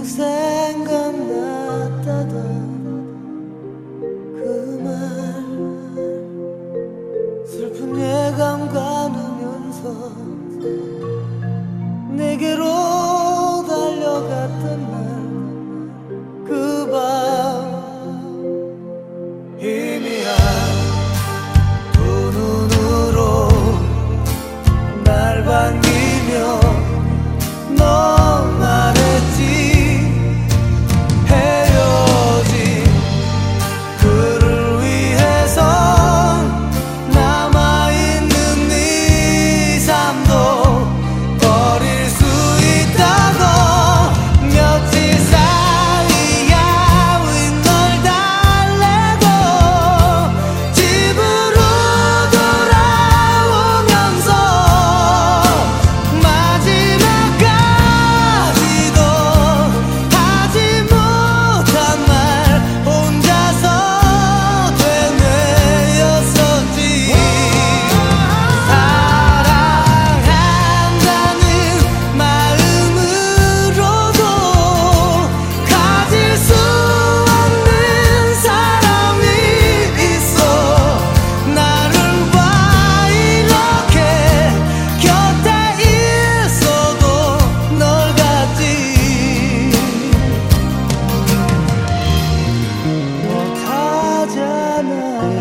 생각났다던 그 말 슬픈 예감 가누면서 내게로 달려갔던 날 그 밤 희미한 두 눈으로 날 반기며 너 말했지 헤어진 그를 위해서 남아있는 네 삶도 버릴 수 있다고 며칠 사이야 윈 널 달래고 집으로 돌아오면서 마지막까지도 하지 못한 말 혼자서 되뇌었었지. 사랑한다는 마음으로도 가질 수 없는 사람이 있어. 나를 봐 이렇게 곁에 있어도 널 같지 못하잖아.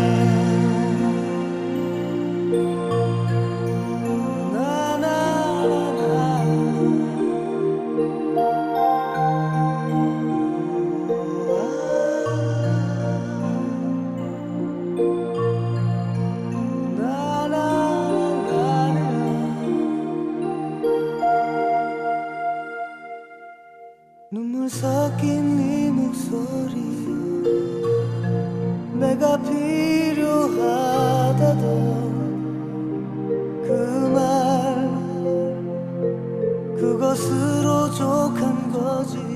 눈물 섞인 네 목소리 내가 필요하다던 그 말 그것으로 족한 거지.